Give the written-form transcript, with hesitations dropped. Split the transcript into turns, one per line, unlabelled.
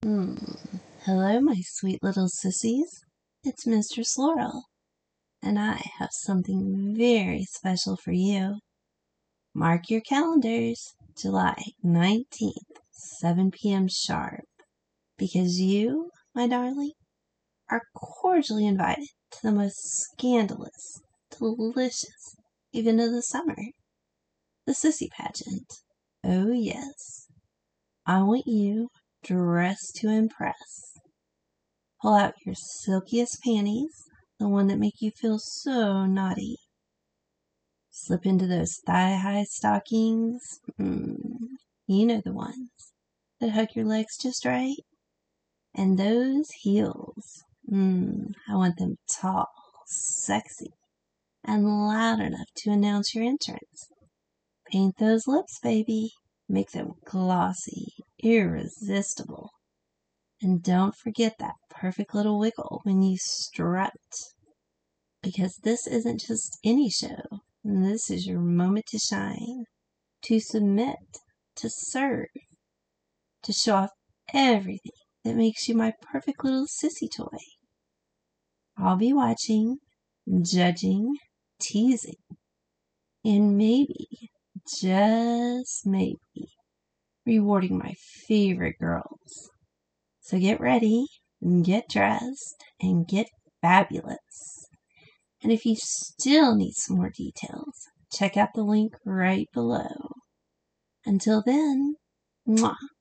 Hello, my sweet little sissies. It's Mistress Laurel, and I have something very special for you. Mark your calendars, July 19th, 7 p.m. sharp, because you, my darling, are cordially invited to the most scandalous, delicious event of the summer, the Sissy Pageant. Oh, yes. I want you dressed to impress. Pull out your silkiest panties, the one that make you feel so naughty. Slip into those thigh-high stockings. You know the ones that hug your legs just right. And those heels. I want them tall, sexy, and loud enough to announce your entrance. Paint those lips, baby. Make them glossy, irresistible. And don't forget that perfect little wiggle when you strut. Because this isn't just any show. This is your moment to shine, to submit, to serve, to show off everything that makes you my perfect little sissy toy. I'll be watching, judging, teasing, and maybe, just maybe, rewarding my favorite girls. So get ready, get dressed, and get fabulous. And if you still need some more details, check out the link right below. Until then, mwah.